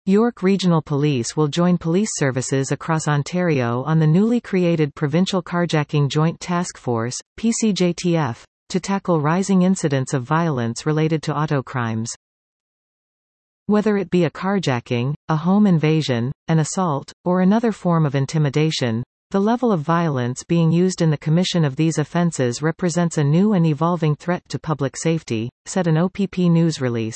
York Regional Police will join police services across Ontario on the newly created Provincial Carjacking Joint Task Force, PCJTF, to tackle rising incidents of violence related to auto crimes. Whether it be a carjacking, a home invasion, an assault, or another form of intimidation, the level of violence being used in the commission of these offences represents a new and evolving threat to public safety, said an OPP news release.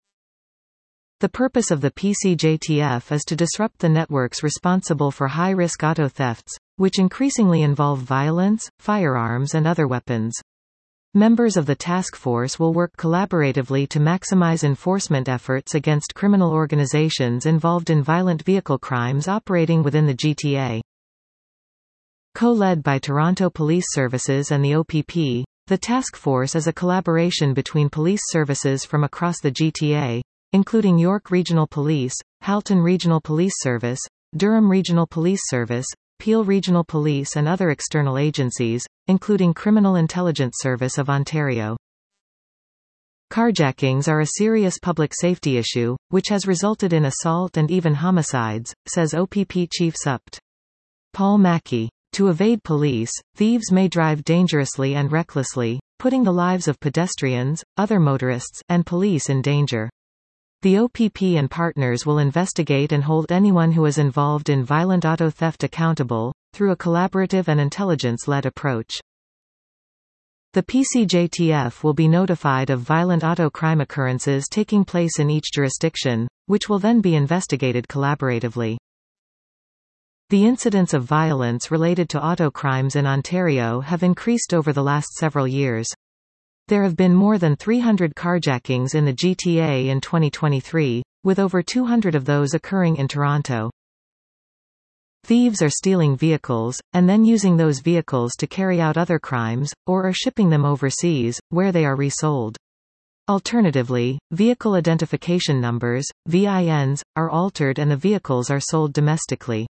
The purpose of the PCJTF is to disrupt the networks responsible for high-risk auto thefts, which increasingly involve violence, firearms and other weapons. Members of the task force will work collaboratively to maximize enforcement efforts against criminal organizations involved in violent vehicle crimes operating within the GTA. Co-led by Toronto Police Services and the OPP, the task force is a collaboration between police services from across the GTA, including York Regional Police, Halton Regional Police Service, Durham Regional Police Service, Peel Regional Police and other external agencies, including Criminal Intelligence Service of Ontario. Carjackings are a serious public safety issue, which has resulted in assault and even homicides, says OPP Chief Supt. Paul Mackey. To evade police, thieves may drive dangerously and recklessly, putting the lives of pedestrians, other motorists, and police in danger. The OPP and partners will investigate and hold anyone who is involved in violent auto theft accountable, through a collaborative and intelligence-led approach. The PCJTF will be notified of violent auto crime occurrences taking place in each jurisdiction, which will then be investigated collaboratively. The incidents of violence related to auto crimes in Ontario have increased over the last several years. There have been more than 300 carjackings in the GTA in 2023, with over 200 of those occurring in Toronto. Thieves are stealing vehicles, and then using those vehicles to carry out other crimes, or are shipping them overseas, where they are resold. Alternatively, vehicle identification numbers, VINs, are altered and the vehicles are sold domestically.